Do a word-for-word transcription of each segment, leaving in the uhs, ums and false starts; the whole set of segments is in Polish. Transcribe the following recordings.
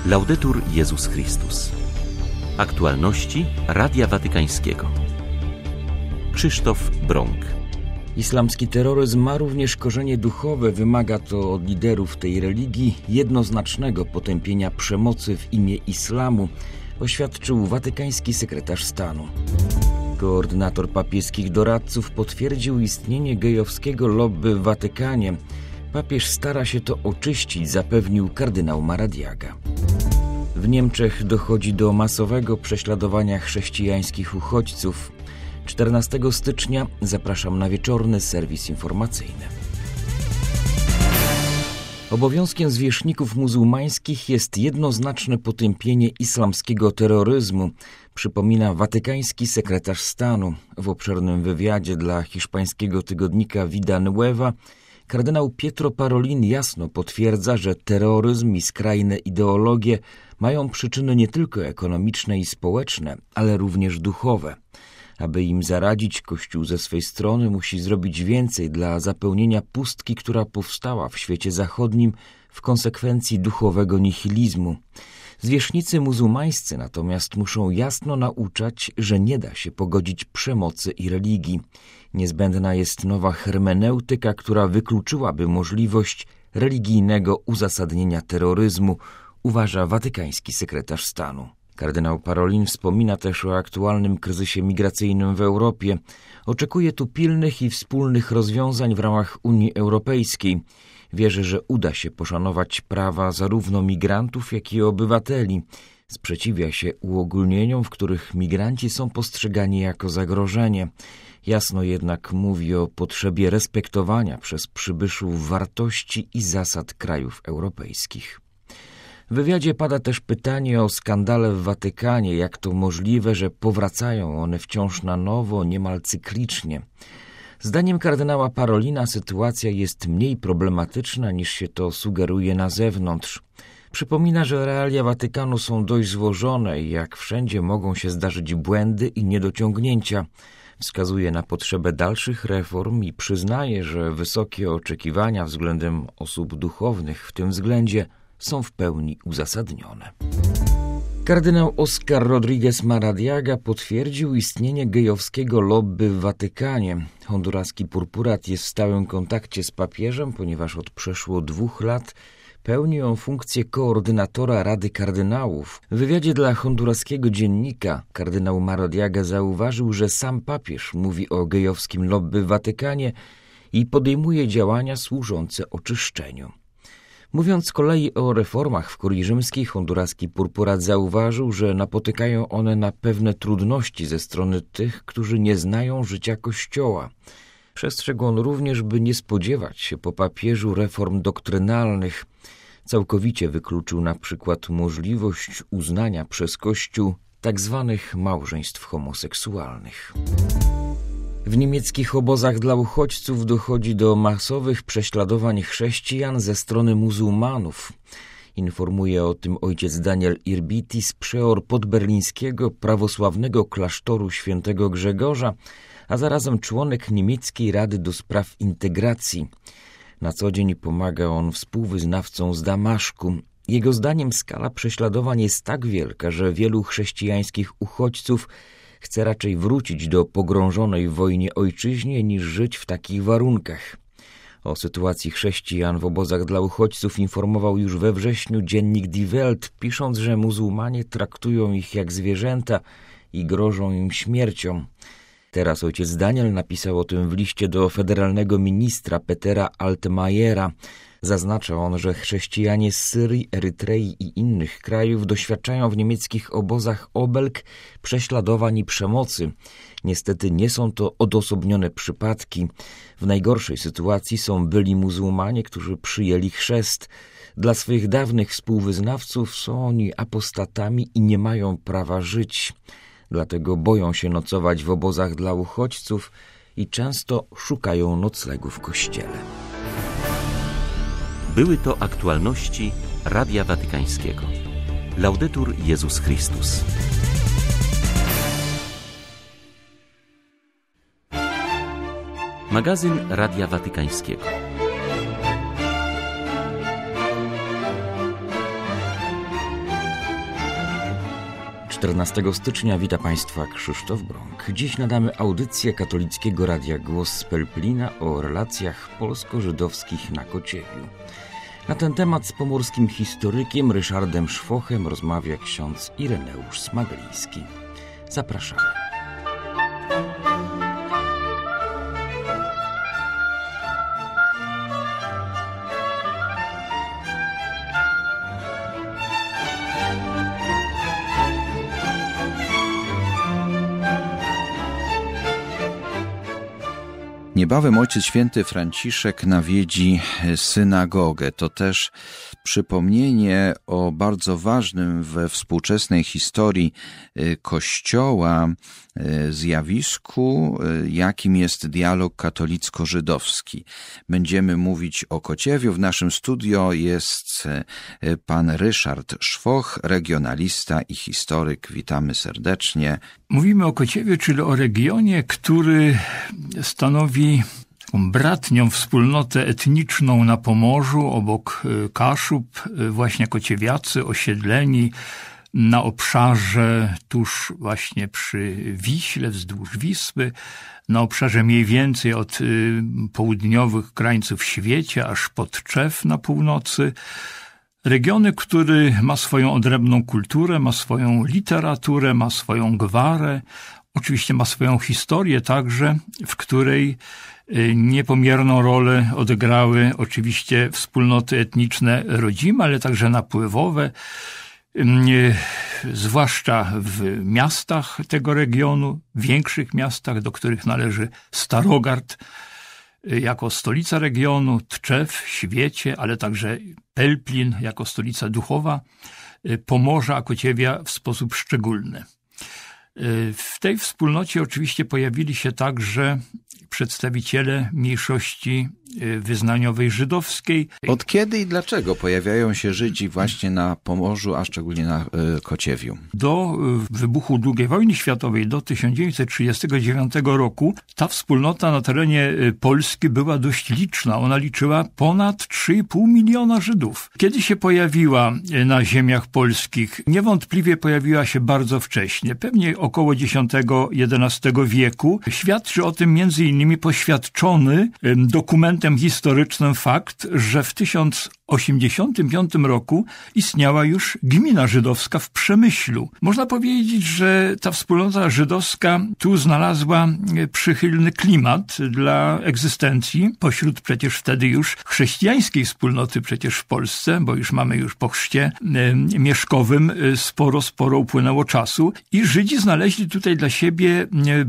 Laudetur Jezus Chrystus. Aktualności Radia Watykańskiego. Krzysztof Brąk. Islamski terroryzm ma również korzenie duchowe. Wymaga to od liderów tej religii jednoznacznego potępienia przemocy w imię islamu, oświadczył watykański sekretarz stanu. Koordynator papieskich doradców potwierdził istnienie gejowskiego lobby w Watykanie. Papież stara się to oczyścić, zapewnił kardynał Maradiaga. W Niemczech dochodzi do masowego prześladowania chrześcijańskich uchodźców. czternastego stycznia zapraszam na wieczorny serwis informacyjny. Obowiązkiem zwierzchników muzułmańskich jest jednoznaczne potępienie islamskiego terroryzmu, przypomina watykański sekretarz stanu. W obszernym wywiadzie dla hiszpańskiego tygodnika Vida Nueva kardynał Pietro Parolin jasno potwierdza, że terroryzm i skrajne ideologie mają przyczyny nie tylko ekonomiczne i społeczne, ale również duchowe. Aby im zaradzić, Kościół ze swej strony musi zrobić więcej dla zapełnienia pustki, która powstała w świecie zachodnim w konsekwencji duchowego nihilizmu. Zwierzchnicy muzułmańscy natomiast muszą jasno nauczać, że nie da się pogodzić przemocy i religii. Niezbędna jest nowa hermeneutyka, która wykluczyłaby możliwość religijnego uzasadnienia terroryzmu, uważa watykański sekretarz stanu. Kardynał Parolin wspomina też o aktualnym kryzysie migracyjnym w Europie. Oczekuje tu pilnych i wspólnych rozwiązań w ramach Unii Europejskiej. Wierzy, że uda się poszanować prawa zarówno migrantów, jak i obywateli. Sprzeciwia się uogólnieniom, w których migranci są postrzegani jako zagrożenie. Jasno jednak mówi o potrzebie respektowania przez przybyszów wartości i zasad krajów europejskich. W wywiadzie pada też pytanie o skandale w Watykanie, jak to możliwe, że powracają one wciąż na nowo, niemal cyklicznie. Zdaniem kardynała Parolina sytuacja jest mniej problematyczna, niż się to sugeruje na zewnątrz. Przypomina, że realia Watykanu są dość złożone i jak wszędzie mogą się zdarzyć błędy i niedociągnięcia. Wskazuje na potrzebę dalszych reform i przyznaje, że wysokie oczekiwania względem osób duchownych w tym względzie są w pełni uzasadnione. Kardynał Oscar Rodriguez Maradiaga potwierdził istnienie gejowskiego lobby w Watykanie. Honduraski purpurat jest w stałym kontakcie z papieżem, ponieważ od przeszło dwóch lat pełni on funkcję koordynatora Rady Kardynałów. W wywiadzie dla honduraskiego dziennika kardynał Maradiaga zauważył, że sam papież mówi o gejowskim lobby w Watykanie i podejmuje działania służące oczyszczeniu. Mówiąc z kolei o reformach w kurii rzymskiej, honduraski purpurat zauważył, że napotykają one na pewne trudności ze strony tych, którzy nie znają życia Kościoła. Przestrzegł on również, by nie spodziewać się po papieżu reform doktrynalnych. Całkowicie wykluczył na przykład możliwość uznania przez Kościół tzw. małżeństw homoseksualnych. W niemieckich obozach dla uchodźców dochodzi do masowych prześladowań chrześcijan ze strony muzułmanów. Informuje o tym ojciec Daniel Irbitis, przeor podberlińskiego prawosławnego klasztoru świętego Grzegorza, a zarazem członek niemieckiej Rady do Spraw Integracji. Na co dzień pomaga on współwyznawcom z Damaszku. Jego zdaniem skala prześladowań jest tak wielka, że wielu chrześcijańskich uchodźców chce raczej wrócić do pogrążonej w wojnie ojczyźnie, niż żyć w takich warunkach. O sytuacji chrześcijan w obozach dla uchodźców informował już we wrześniu dziennik Die Welt, pisząc, że muzułmanie traktują ich jak zwierzęta i grożą im śmiercią. Teraz ojciec Daniel napisał o tym w liście do federalnego ministra Petera Altmajera. Zaznacza on, że chrześcijanie z Syrii, Erytrei i innych krajów doświadczają w niemieckich obozach obelg, prześladowań i przemocy. Niestety nie są to odosobnione przypadki. W najgorszej sytuacji są byli muzułmanie, którzy przyjęli chrzest. Dla swych dawnych współwyznawców są oni apostatami i nie mają prawa żyć. Dlatego boją się nocować w obozach dla uchodźców i często szukają noclegu w kościele. Były to aktualności Radia Watykańskiego. Laudetur Jezus Chrystus. Magazyn Radia Watykańskiego. czternastego stycznia wita Państwa Krzysztof Brąk. Dziś nadamy audycję Katolickiego Radia Głos z Pelplina o relacjach polsko-żydowskich na Kociewiu. Na ten temat z pomorskim historykiem Ryszardem Szwochem rozmawia ksiądz Ireneusz Smagliński. Zapraszamy. Niebawem Ojciec Święty Franciszek nawiedzi synagogę. To też przypomnienie o bardzo ważnym we współczesnej historii Kościoła zjawisku, jakim jest dialog katolicko-żydowski. Będziemy mówić o Kociewiu. W naszym studio jest pan Ryszard Szwoch, regionalista i historyk. Witamy serdecznie. Mówimy o Kociewiu, czyli o regionie, który stanowi taką bratnią wspólnotę etniczną na Pomorzu, obok Kaszub, właśnie kociewiacy osiedleni na obszarze tuż właśnie przy Wiśle, wzdłuż Wisły, na obszarze mniej więcej od y, południowych krańców Świecie aż pod Tczew na północy. Regiony, który ma swoją odrębną kulturę, ma swoją literaturę, ma swoją gwarę, oczywiście ma swoją historię także, w której niepomierną rolę odegrały oczywiście wspólnoty etniczne rodzime, ale także napływowe, zwłaszcza w miastach tego regionu, większych miastach, do których należy Starogard jako stolica regionu, Tczew, Świecie, ale także Pelplin jako stolica duchowa, Pomorza, Kociewia w sposób szczególny. W tej wspólnocie oczywiście pojawili się także przedstawiciele mniejszości wyznaniowej żydowskiej. Od kiedy i dlaczego pojawiają się Żydzi właśnie na Pomorzu, a szczególnie na Kociewiu? Do wybuchu drugiej wojny światowej, do tysiąc dziewięćset trzydziestego dziewiątego roku, ta wspólnota na terenie Polski była dość liczna. Ona liczyła ponad trzy i pół miliona Żydów. Kiedy się pojawiła na ziemiach polskich? Niewątpliwie pojawiła się bardzo wcześnie, pewnie około dziesiątego jedenastego wieku. Świadczy o tym między innymi poświadczony dokument historycznym fakt, że w tysiąc osiemdziesiątym piątym roku istniała już gmina żydowska w Przemyślu. Można powiedzieć, że ta wspólnota żydowska tu znalazła przychylny klimat dla egzystencji pośród przecież wtedy już chrześcijańskiej wspólnoty przecież w Polsce, bo już mamy już po chrzcie e, mieszkowym sporo, sporo upłynęło czasu i Żydzi znaleźli tutaj dla siebie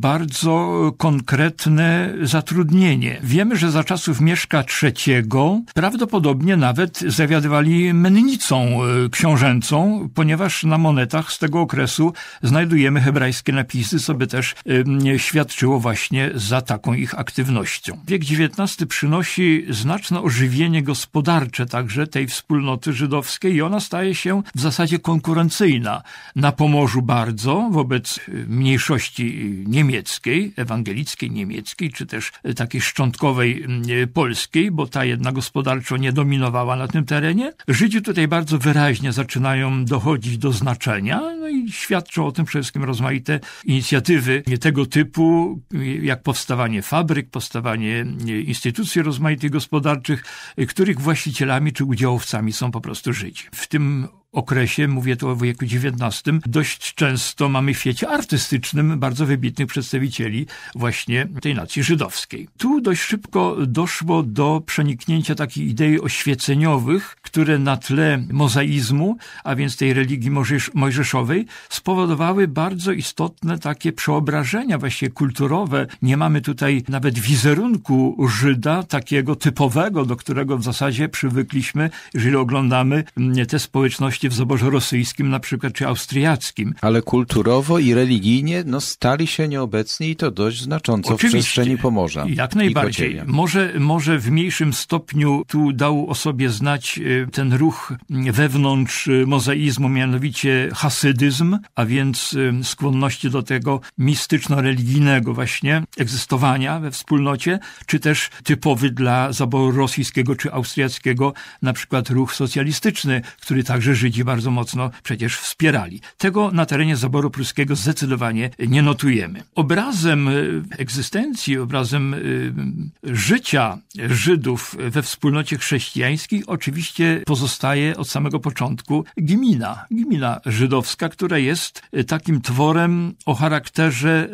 bardzo konkretne zatrudnienie. Wiemy, że za czasów Mieszka trzeciego prawdopodobnie nawet zawiadywali mennicą książęcą, ponieważ na monetach z tego okresu znajdujemy hebrajskie napisy, co by też y, świadczyło właśnie za taką ich aktywnością. Wiek dziewiętnasty przynosi znaczne ożywienie gospodarcze także tej wspólnoty żydowskiej i ona staje się w zasadzie konkurencyjna. Na Pomorzu bardzo wobec mniejszości niemieckiej, ewangelickiej niemieckiej, czy też takiej szczątkowej polskiej, bo ta jedna gospodarczo nie dominowała na tym terenie. Żydzi tutaj bardzo wyraźnie zaczynają dochodzić do znaczenia, no i świadczą o tym przede wszystkim rozmaite inicjatywy tego typu, jak powstawanie fabryk, powstawanie instytucji rozmaitych gospodarczych, których właścicielami czy udziałowcami są po prostu Żydzi. W tym okresie, mówię tu o wieku dziewiętnastym, dość często mamy w świecie artystycznym bardzo wybitnych przedstawicieli właśnie tej nacji żydowskiej. Tu dość szybko doszło do przeniknięcia takich idei oświeceniowych, które na tle mozaizmu, a więc tej religii mojżeszowej, spowodowały bardzo istotne takie przeobrażenia właśnie kulturowe. Nie mamy tutaj nawet wizerunku Żyda, takiego typowego, do którego w zasadzie przywykliśmy, jeżeli oglądamy te społeczności w zaborze rosyjskim na przykład, czy austriackim. Ale kulturowo i religijnie no, stali się nieobecni i to dość znacząco Oczywiście. w przestrzeni Pomorza. Jak najbardziej. Może, może w mniejszym stopniu tu dał o sobie znać ten ruch wewnątrz mozaizmu, mianowicie hasydyzm, a więc skłonności do tego mistyczno-religijnego właśnie egzystowania we wspólnocie, czy też typowy dla zaboru rosyjskiego czy austriackiego na przykład ruch socjalistyczny, który także żyje Żydzi bardzo mocno przecież wspierali. Tego na terenie zaboru pruskiego zdecydowanie nie notujemy. Obrazem egzystencji, obrazem życia Żydów we wspólnocie chrześcijańskiej oczywiście pozostaje od samego początku gmina. Gmina żydowska, która jest takim tworem o charakterze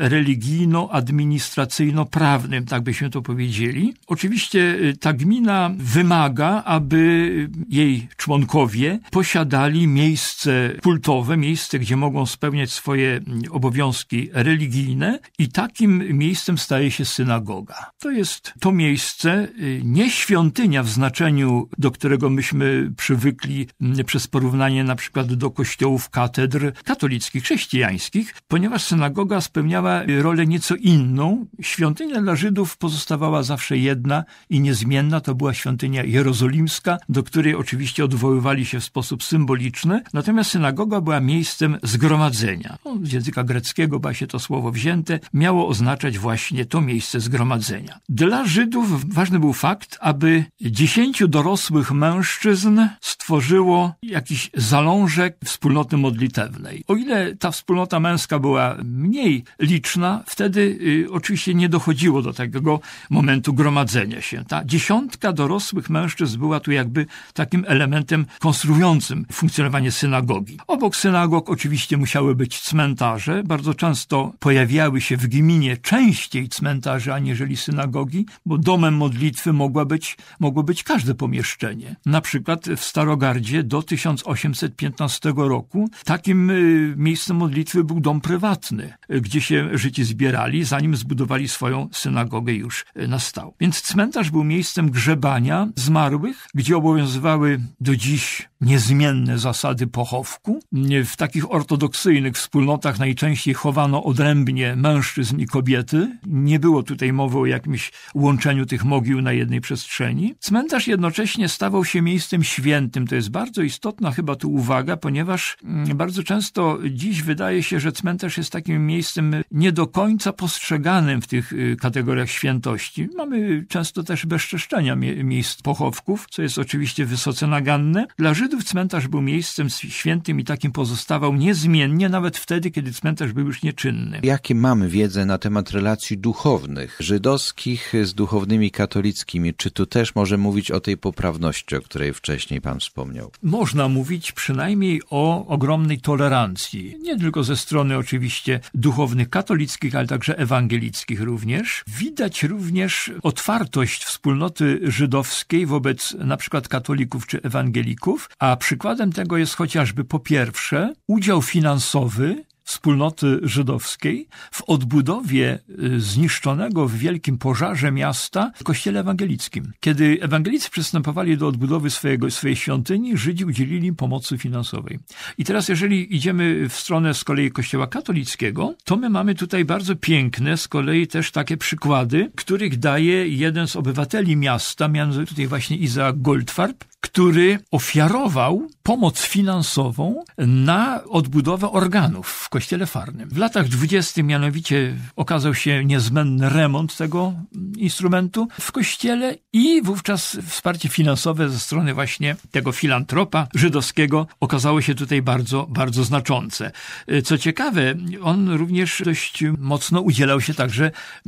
religijno-administracyjno-prawnym, tak byśmy to powiedzieli. Oczywiście ta gmina wymaga, aby jej członkowie posiadali miejsce kultowe, miejsce, gdzie mogą spełniać swoje obowiązki religijne i takim miejscem staje się synagoga. To jest to miejsce, nie świątynia w znaczeniu, do którego myśmy przywykli przez porównanie na przykład do kościołów, katedr katolickich, chrześcijańskich, ponieważ synagoga spełniała rolę nieco inną. Świątynia dla Żydów pozostawała zawsze jedna i niezmienna, to była świątynia jerozolimska, do której oczywiście odwoływali się w sposób symboliczny, natomiast synagoga była miejscem zgromadzenia. No, z języka greckiego była się to słowo wzięte, miało oznaczać właśnie to miejsce zgromadzenia. Dla Żydów ważny był fakt, aby dziesięciu dorosłych mężczyzn stworzyło jakiś zalążek wspólnoty modlitewnej. O ile ta wspólnota męska była mniej liczna, wtedy y, oczywiście nie dochodziło do takiego momentu gromadzenia się. Ta dziesiątka dorosłych mężczyzn była tu jakby takim elementem konstruującym funkcjonowanie synagogi. Obok synagog oczywiście musiały być cmentarze. Bardzo często pojawiały się w gminie częściej cmentarze aniżeli synagogi, bo domem modlitwy mogła być, mogło być każde pomieszczenie. Na przykład w Starogardzie do tysiąc osiemset piętnastego roku takim y, miejscem modlitwy był dom prywatny, y, gdzie się Żydzi zbierali, zanim zbudowali swoją synagogę już y, na stałe. Więc cmentarz był miejscem grzebania zmarłych, gdzie obowiązywały do dziś niezmienne zasady pochówku. W takich ortodoksyjnych wspólnotach najczęściej chowano odrębnie mężczyzn i kobiety. Nie było tutaj mowy o jakimś łączeniu tych mogił na jednej przestrzeni. Cmentarz jednocześnie stawał się miejscem świętym. To jest bardzo istotna chyba tu uwaga, ponieważ bardzo często dziś wydaje się, że cmentarz jest takim miejscem nie do końca postrzeganym w tych kategoriach świętości. Mamy często też bezczeszczenia miejsc pochówków, co jest oczywiście wysoce naganne. Dla Żydów cmentarz był miejscem świętym i takim pozostawał niezmiennie, nawet wtedy, kiedy cmentarz był już nieczynny. Jakie mamy wiedzę na temat relacji duchownych, żydowskich z duchownymi katolickimi? Czy tu też może mówić o tej poprawności, o której wcześniej pan wspomniał? Można mówić przynajmniej o ogromnej tolerancji. Nie tylko ze strony oczywiście duchownych katolickich, ale także ewangelickich również. Widać również otwartość wspólnoty żydowskiej wobec na przykład katolików czy ewangelików, a przykładem tego jest chociażby po pierwsze udział finansowy wspólnoty żydowskiej w odbudowie zniszczonego w wielkim pożarze miasta w kościele ewangelickim. Kiedy ewangelicy przystępowali do odbudowy swojego, swojej świątyni, Żydzi udzielili im pomocy finansowej. I teraz jeżeli idziemy w stronę z kolei kościoła katolickiego, to my mamy tutaj bardzo piękne z kolei też takie przykłady, których daje jeden z obywateli miasta, mianowicie tutaj właśnie Izaak Goldfarb, który ofiarował pomoc finansową na odbudowę organów w kościele Farnym. W latach dwudziestych mianowicie okazał się niezbędny remont tego instrumentu w kościele i wówczas wsparcie finansowe ze strony właśnie tego filantropa żydowskiego okazało się tutaj bardzo, bardzo znaczące. Co ciekawe, on również dość mocno udzielał się także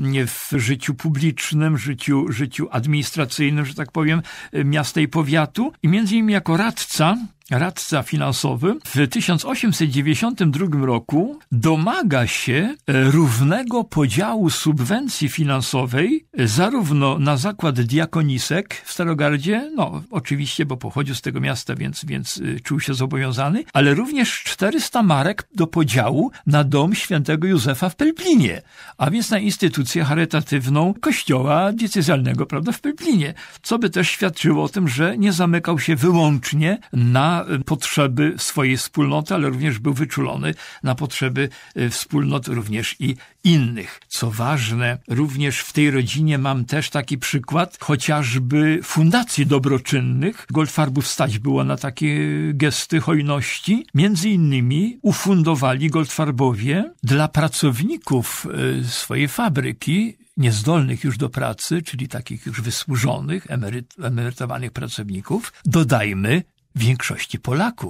w życiu publicznym, życiu, życiu administracyjnym, że tak powiem, miasta i powiatu i między innymi jako radca radca finansowy w tysiąc osiemset dziewięćdziesiątym drugim roku domaga się równego podziału subwencji finansowej zarówno na zakład diakonisek w Starogardzie, no oczywiście, bo pochodził z tego miasta, więc, więc czuł się zobowiązany, ale również czterysta marek do podziału na dom świętego Józefa w Pelplinie, a więc na instytucję charytatywną kościoła diecezjalnego, prawda, w Pelplinie, co by też świadczyło o tym, że nie zamykał się wyłącznie na potrzeby swojej wspólnoty, ale również był wyczulony na potrzeby wspólnot również i innych. Co ważne, również w tej rodzinie mam też taki przykład, chociażby fundacji dobroczynnych. Goldfarbów stać było na takie gesty hojności. Między innymi ufundowali Goldfarbowie dla pracowników swojej fabryki, niezdolnych już do pracy, czyli takich już wysłużonych, emeryt, emerytowanych pracowników, dodajmy, większości Polaków.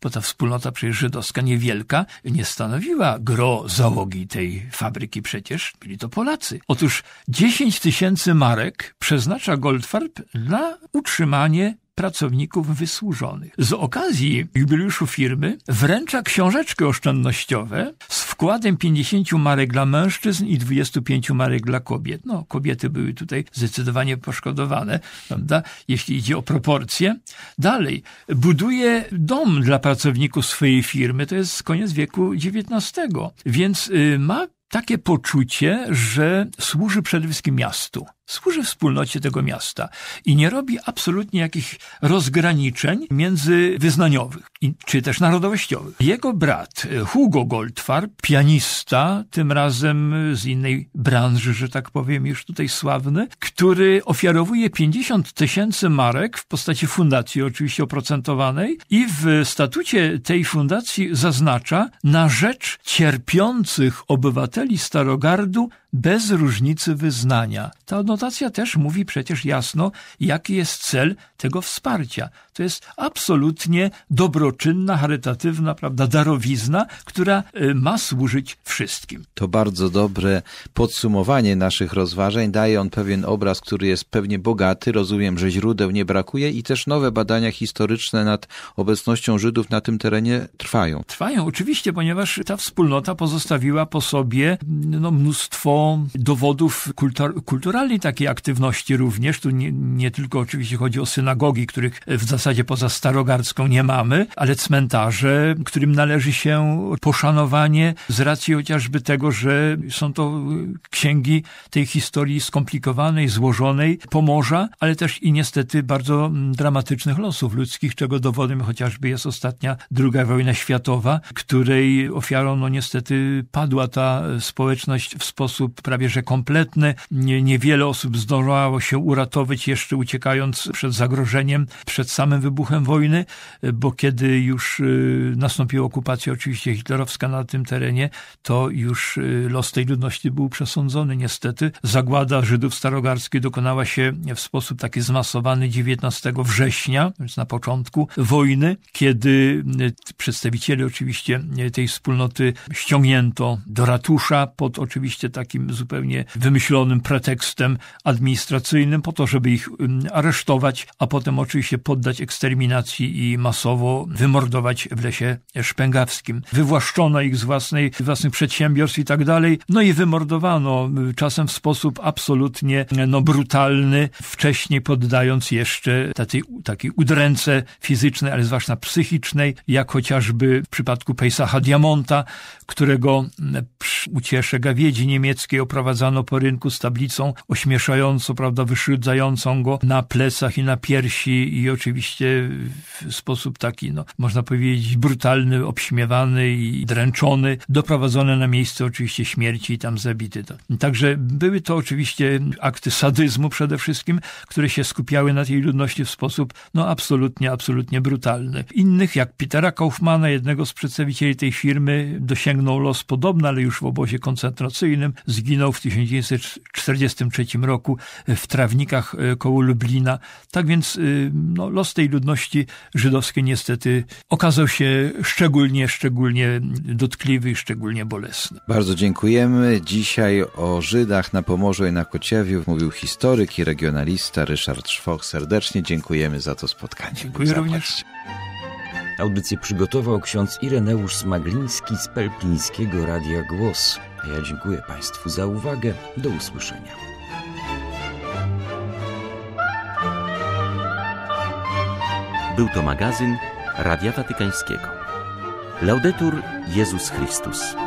bo ta wspólnota przecież żydowska niewielka nie stanowiła gro załogi tej fabryki przecież, byli to Polacy. Otóż dziesięć tysięcy marek przeznacza Goldfarb na utrzymanie pracowników wysłużonych. Z okazji jubileuszu firmy wręcza książeczki oszczędnościowe z wkładem pięćdziesiąt marek dla mężczyzn i dwadzieścia pięć marek dla kobiet. No, kobiety były tutaj zdecydowanie poszkodowane, prawda, jeśli idzie o proporcje. Dalej, buduje dom dla pracowników swojej firmy, to jest koniec wieku dziewiętnastego, więc y, ma takie poczucie, że służy przede wszystkim miastu. Służy wspólnocie tego miasta i nie robi absolutnie jakichś rozgraniczeń międzywyznaniowych, czy też narodowościowych. Jego brat Hugo Goldfarb, pianista, tym razem z innej branży, że tak powiem, już tutaj sławny, który ofiarowuje pięćdziesiąt tysięcy marek w postaci fundacji, oczywiście oprocentowanej, i w statucie tej fundacji zaznacza na rzecz cierpiących obywateli Starogardu bez różnicy wyznania. Ta adnotacja też mówi przecież jasno, jaki jest cel tego wsparcia. To jest absolutnie dobroczynna, charytatywna, prawda, darowizna, która ma służyć wszystkim. To bardzo dobre podsumowanie naszych rozważań. Daje on pewien obraz, który jest pewnie bogaty. Rozumiem, że źródeł nie brakuje i też nowe badania historyczne nad obecnością Żydów na tym terenie trwają. Trwają, oczywiście, ponieważ ta wspólnota pozostawiła po sobie no, mnóstwo dowodów kultur- kulturalnej takiej aktywności również. Tu nie, nie tylko oczywiście chodzi o synagogi, których w zasadzie poza starogardzką nie mamy, ale cmentarze, którym należy się poszanowanie z racji chociażby tego, że są to księgi tej historii skomplikowanej, złożonej, Pomorza, ale też i niestety bardzo dramatycznych losów ludzkich, czego dowodem chociażby jest ostatnia druga wojna światowa, której ofiarą no niestety padła ta społeczność w sposób prawie że kompletny. Nie, niewiele osób zdążało się uratować jeszcze uciekając przed zagrożeniem, przed samym wybuchem wojny, bo kiedy już y, nastąpiła okupacja oczywiście hitlerowska na tym terenie, to już y, los tej ludności był przesądzony niestety. Zagłada Żydów starogardzkich dokonała się w sposób taki zmasowany dziewiętnastego września, więc na początku wojny, kiedy y, przedstawiciele oczywiście tej wspólnoty ściągnięto do ratusza pod oczywiście takim zupełnie wymyślonym pretekstem administracyjnym po to, żeby ich aresztować, a potem oczywiście poddać eksterminacji i masowo wymordować w lesie szpęgawskim. Wywłaszczono ich z własnej, własnych przedsiębiorstw i tak dalej, no i wymordowano czasem w sposób absolutnie no, brutalny, wcześniej poddając jeszcze takiej, takiej udręce fizycznej, ale zwłaszcza psychicznej, jak chociażby w przypadku Pejsacha Diamonta, którego przy uciesze gawiedzi niemieckiej oprowadzano po rynku z tablicą ośmieszającą, prawda, wyszydzającą go na plecach i na piersi i oczywiście w sposób taki, no, można powiedzieć, brutalny, obśmiewany i dręczony, doprowadzony na miejsce oczywiście śmierci i tam zabity. Także były to oczywiście akty sadyzmu przede wszystkim, które się skupiały na tej ludności w sposób, no, absolutnie, absolutnie brutalny. Innych, jak Petera Kaufmana, jednego z przedstawicieli tej firmy, dosięgnął los podobny, ale już w obozie koncentracyjnym. Zginął w tysiąc dziewięćset czterdziestym trzecim roku w Trawnikach koło Lublina. Tak więc no, los tej ludności żydowskiej niestety okazał się szczególnie, szczególnie dotkliwy i szczególnie bolesny. Bardzo dziękujemy. Dzisiaj o Żydach na Pomorzu i na Kociewiu mówił historyk i regionalista Ryszard Szwoch. Serdecznie dziękujemy za to spotkanie. Dziękuję Zapatrzcie. również. Audycję przygotował ksiądz Ireneusz Smagliński z Pelplińskiego Radia Głos. A ja dziękuję Państwu za uwagę. Do usłyszenia. Był to magazyn Radia Watykańskiego. Laudetur Jezus Chrystus.